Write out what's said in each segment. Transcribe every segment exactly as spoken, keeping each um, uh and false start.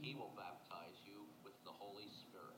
he will baptize you with the Holy Spirit.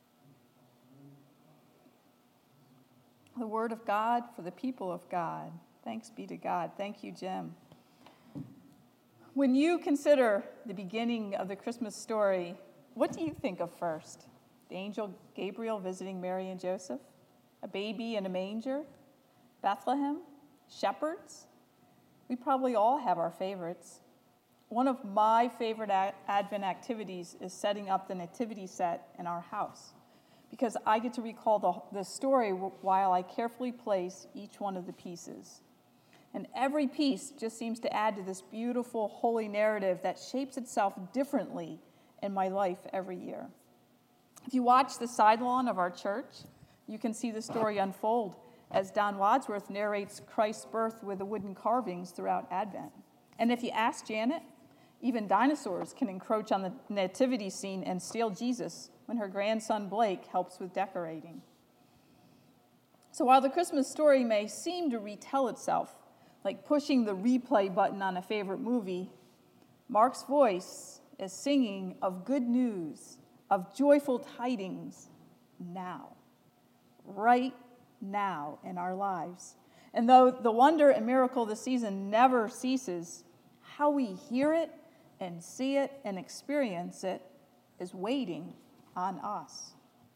The word of God for the people of God. Thanks be to God. Thank you, Jim. When you consider the beginning of the Christmas story, what do you think of first? The angel Gabriel visiting Mary and Joseph? A baby in a manger? Bethlehem? Shepherds? We probably all have our favorites. One of my favorite Advent activities is setting up the nativity set in our house, because I get to recall the, the story while I carefully place each one of the pieces. And every piece just seems to add to this beautiful, holy narrative that shapes itself differently in my life every year. If you watch the side lawn of our church, you can see the story unfold as Don Wadsworth narrates Christ's birth with the wooden carvings throughout Advent. And if you ask Janet, even dinosaurs can encroach on the nativity scene and steal Jesus when her grandson Blake helps with decorating. So while the Christmas story may seem to retell itself, like pushing the replay button on a favorite movie, Mark's voice is singing of good news, of joyful tidings now, right now in our lives. And though the wonder and miracle of the season never ceases, how we hear it and see it and experience it is waiting on us.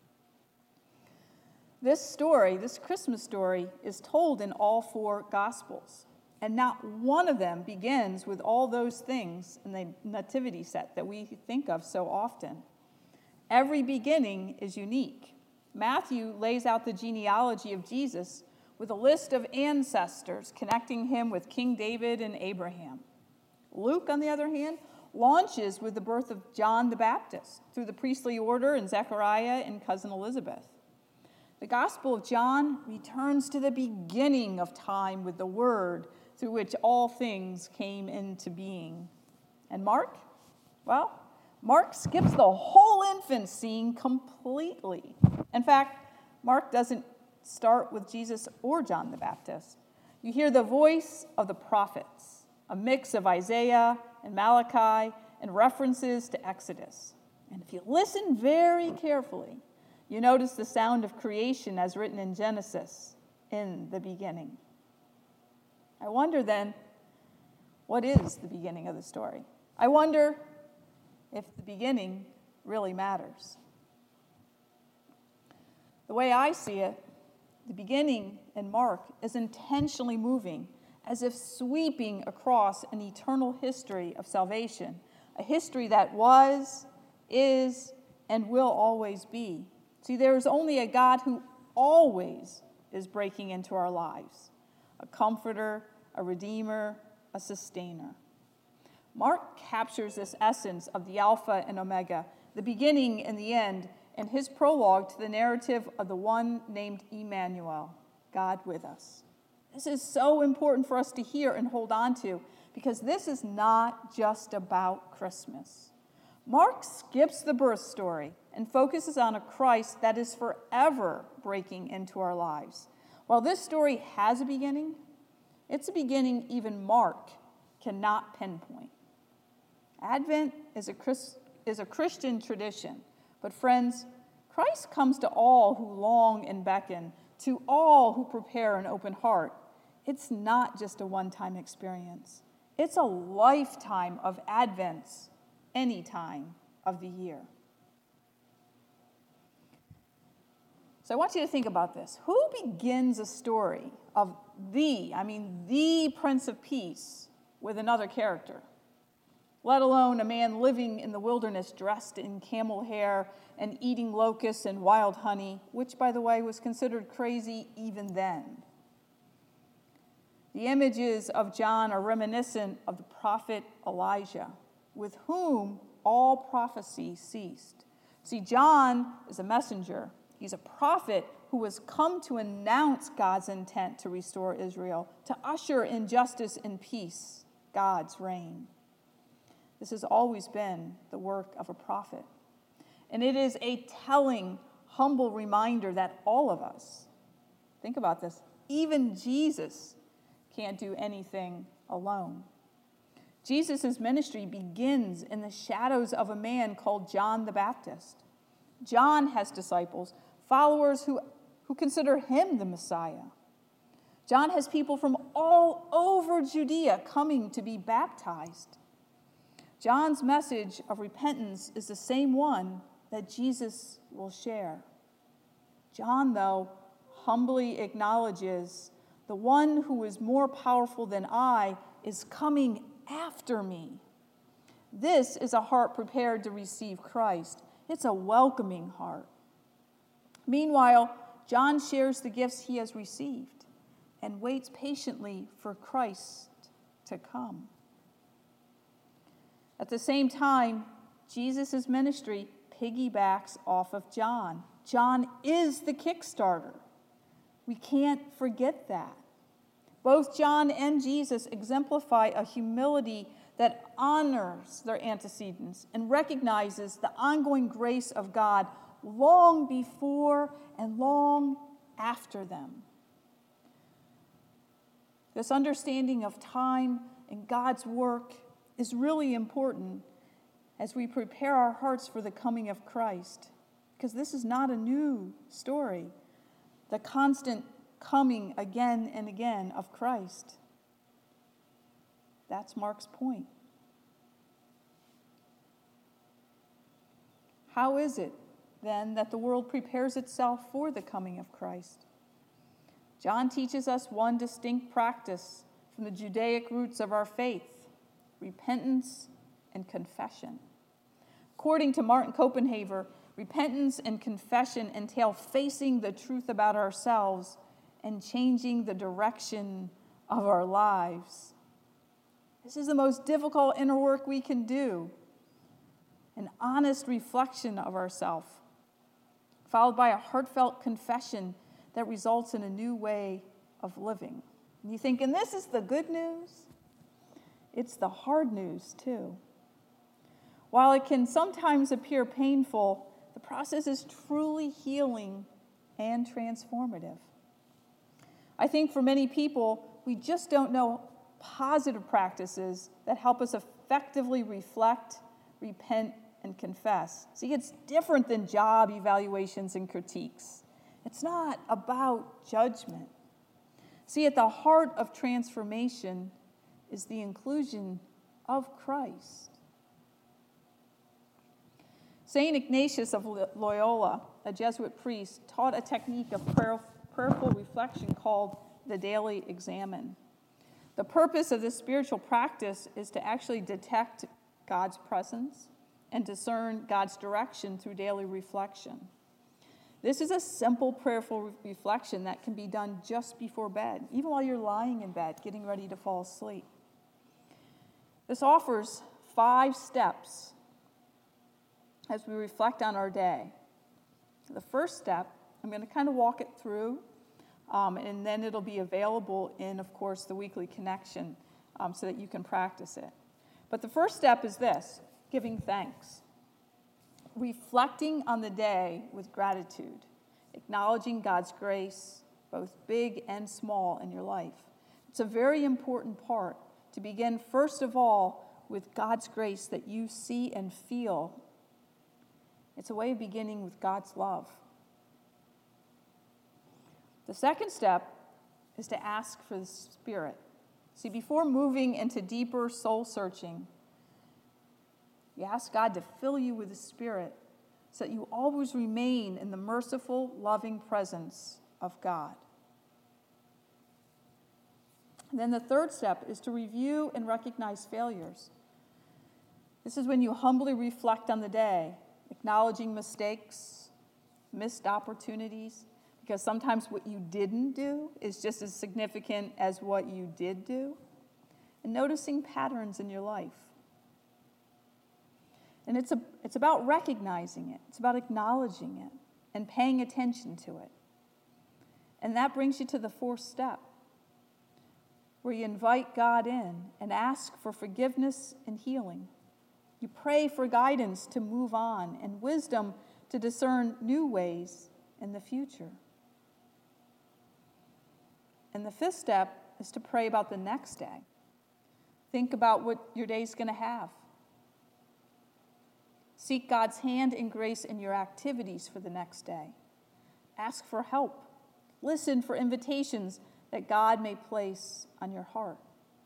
This story, this Christmas story, is told in all four Gospels. And not one of them begins with all those things in the nativity set that we think of so often. Every beginning is unique. Matthew lays out the genealogy of Jesus with a list of ancestors connecting him with King David and Abraham. Luke, on the other hand, launches with the birth of John the Baptist through the priestly order and Zechariah and cousin Elizabeth. The Gospel of John returns to the beginning of time with the Word through which all things came into being. And Mark? Well, Mark skips the whole infant scene completely. In fact, Mark doesn't start with Jesus or John the Baptist. You hear the voice of the prophets, a mix of Isaiah and Malachi and references to Exodus. And if you listen very carefully, you notice the sound of creation as written in Genesis, in the beginning. I wonder then, what is the beginning of the story? I wonder if the beginning really matters. The way I see it, the beginning in Mark is intentionally moving, as if sweeping across an eternal history of salvation, a history that was, is, and will always be. See, there is only a God who always is breaking into our lives, a comforter, a redeemer, a sustainer. Mark captures this essence of the Alpha and Omega, the beginning and the end, in his prologue to the narrative of the one named Emmanuel, God with us. This is so important for us to hear and hold on to, because this is not just about Christmas. Mark skips the birth story and focuses on a Christ that is forever breaking into our lives. While this story has a beginning, it's a beginning even Mark cannot pinpoint. Advent is a, Christ, is a Christian tradition, but friends, Christ comes to all who long and beckon, to all who prepare an open heart. It's not just a one-time experience. It's a lifetime of Advents, any time of the year. So I want you to think about this. Who begins a story of the, I mean the Prince of Peace with another character? Let alone a man living in the wilderness dressed in camel hair and eating locusts and wild honey, which, by the way, was considered crazy even then. The images of John are reminiscent of the prophet Elijah, with whom all prophecy ceased. See, John is a messenger. He's a prophet who has come to announce God's intent to restore Israel, to usher in justice and peace, God's reign. This has always been the work of a prophet. And it is a telling, humble reminder that all of us, think about this, even Jesus can't do anything alone. Jesus' ministry begins in the shadows of a man called John the Baptist. John has disciples, followers who, who consider him the Messiah. John has people from all over Judea coming to be baptized. John's message of repentance is the same one that Jesus will share. John, though, humbly acknowledges the one who is more powerful than I is coming after me. This is a heart prepared to receive Christ. It's a welcoming heart. Meanwhile, John shares the gifts he has received and waits patiently for Christ to come. At the same time, Jesus' ministry piggybacks off of John. John is the Kickstarter. We can't forget that. Both John and Jesus exemplify a humility that honors their antecedents and recognizes the ongoing grace of God long before and long after them. This understanding of time and God's work is really important as we prepare our hearts for the coming of Christ, because this is not a new story. The constant coming again and again of Christ. That's Mark's point. How is it, then, that the world prepares itself for the coming of Christ? John teaches us one distinct practice from the Judaic roots of our faith: repentance and confession. According to Martin Copenhaver, repentance and confession entail facing the truth about ourselves and changing the direction of our lives. This is the most difficult inner work we can do. An honest reflection of ourselves, followed by a heartfelt confession that results in a new way of living. And you think, and this is the good news? It's the hard news, too. While it can sometimes appear painful, the process is truly healing and transformative. I think for many people, we just don't know positive practices that help us effectively reflect, repent, and confess. See, it's different than job evaluations and critiques. It's not about judgment. See, at the heart of transformation is the inclusion of Christ. Saint Ignatius of Loyola, a Jesuit priest, taught a technique of prayer, prayerful reflection called the daily examen. The purpose of this spiritual practice is to actually detect God's presence and discern God's direction through daily reflection. This is a simple prayerful re- reflection that can be done just before bed, even while you're lying in bed, getting ready to fall asleep. This offers five steps as we reflect on our day. The first step, I'm going to kind of walk it through, um, and then it'll be available in, of course, the weekly connection um, so that you can practice it. But the first step is this: giving thanks. Reflecting on the day with gratitude, acknowledging God's grace, both big and small, in your life. It's a very important part to begin, first of all, with God's grace that you see and feel. It's a way of beginning with God's love. The second step is to ask for the Spirit. See, before moving into deeper soul searching, you ask God to fill you with the Spirit so that you always remain in the merciful, loving presence of God. And then the third step is to review and recognize failures. This is when you humbly reflect on the day, acknowledging mistakes, missed opportunities, because sometimes what you didn't do is just as significant as what you did do, and noticing patterns in your life. And it's a, it's about recognizing it. It's about acknowledging it and paying attention to it. And that brings you to the fourth step, where you invite God in and ask for forgiveness and healing. You pray for guidance to move on and wisdom to discern new ways in the future. And the fifth step is to pray about the next day. Think about what your day's going to have. Seek God's hand and grace in your activities for the next day. Ask for help. Listen for invitations that God may place on your heart.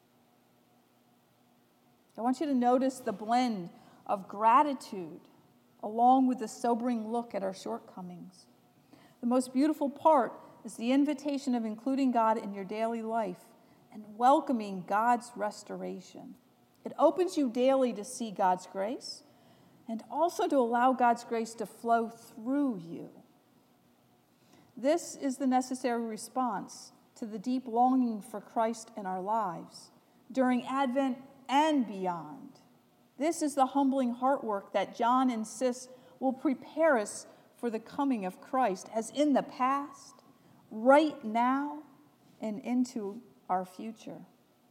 I want you to notice the blend of gratitude along with the sobering look at our shortcomings. The most beautiful part is the invitation of including God in your daily life and welcoming God's restoration. It opens you daily to see God's grace and also to allow God's grace to flow through you. This is the necessary response to the deep longing for Christ in our lives during Advent and beyond. This is the humbling heart work that John insists will prepare us for the coming of Christ, as in the past, right now, and into our future.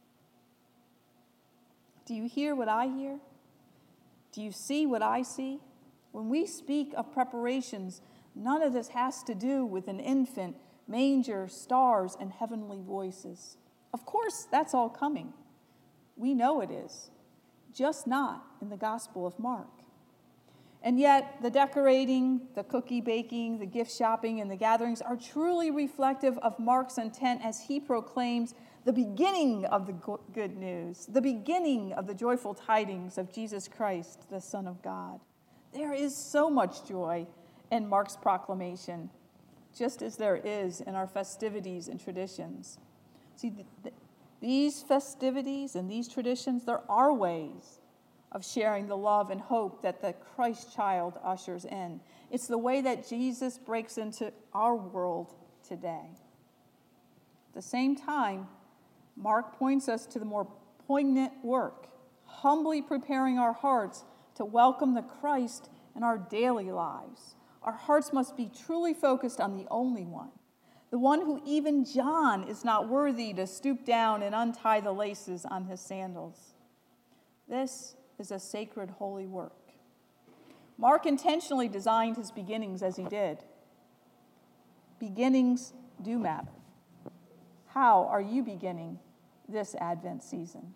Do you hear what I hear? Do you see what I see? When we speak of preparations, none of this has to do with an infant, manger, stars, and heavenly voices. Of course, that's all coming. We know it is, just not in the Gospel of Mark. And yet, the decorating, the cookie baking, the gift shopping, and the gatherings are truly reflective of Mark's intent as he proclaims the beginning of the good news, the beginning of the joyful tidings of Jesus Christ, the Son of God. There is so much joy in Mark's proclamation, just as there is in our festivities and traditions. See, th- th- these festivities and these traditions, there are ways of sharing the love and hope that the Christ child ushers in. It's the way that Jesus breaks into our world today. At the same time, Mark points us to the more poignant work, humbly preparing our hearts to welcome the Christ in our daily lives. Our hearts must be truly focused on the only one, the one who even John is not worthy to stoop down and untie the laces on his sandals. This is a sacred, holy work. Mark intentionally designed his beginnings as he did. Beginnings do matter. How are you beginning this Advent season?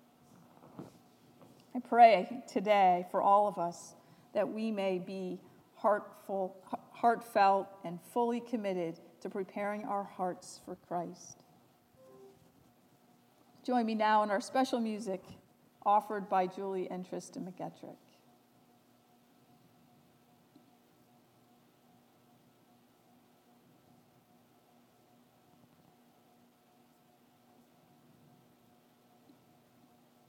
I pray today for all of us that we may be heartful, heartfelt and fully committed to preparing our hearts for Christ. Join me now in our special music offered by Julie and Tristan McGettrick.